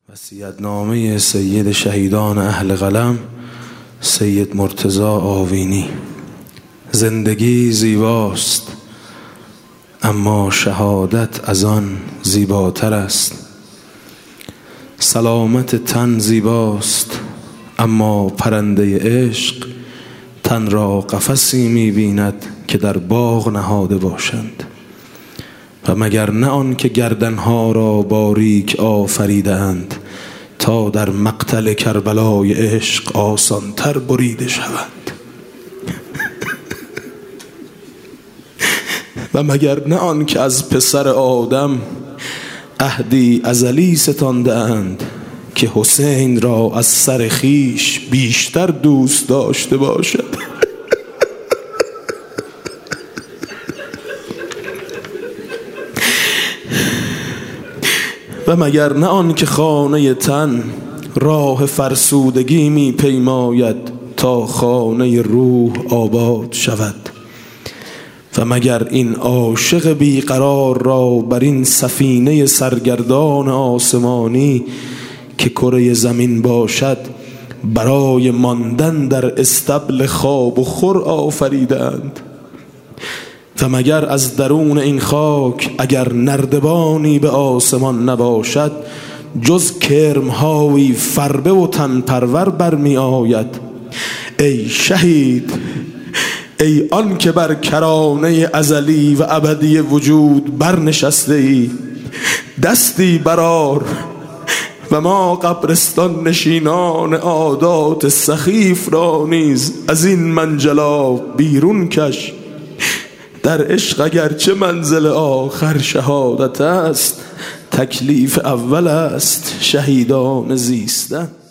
وصیت‌نامه سید شهیدان اهل قلم سید مرتضی آوینی. زندگی زیباست اما شهادت از آن زیباتر است. سلامت تن زیباست اما پرنده عشق تن را قفسی می‌بیند که در باغ نهاده باشند. و مگر نه آن که گردنها را باریک آفریدند تا در مقتل کربلای عشق آسانتر بریده شوند. و مگر نه آن که از پسر آدم عهدی ازلی ستانده اند که حسین را از سر خویش بیشتر دوست داشته باشد. و مگر نه آن که خانه تن راه فرسودگی می پیماید تا خانه روح آباد شود. و مگر این عاشق بیقرار را بر این سفینه سرگردان آسمانی که کره زمین باشد برای ماندن در استبل خواب و خور آفریدند. و مگر از درون این خاک اگر نردبانی به آسمان نباشد جز کرم‌هایی فربه و تن پرور برمی آید. ای شهید، ای آن که بر کرانه ازلی و ابدی وجود برنشسته ای، دستی برآر و ما قبرستان نشینان عادات سخیف را نیز از این منجلاب بیرون کش. در عشق اگرچه منزل آخر شهادت است، تکلیف اول است شهیدان زیستن.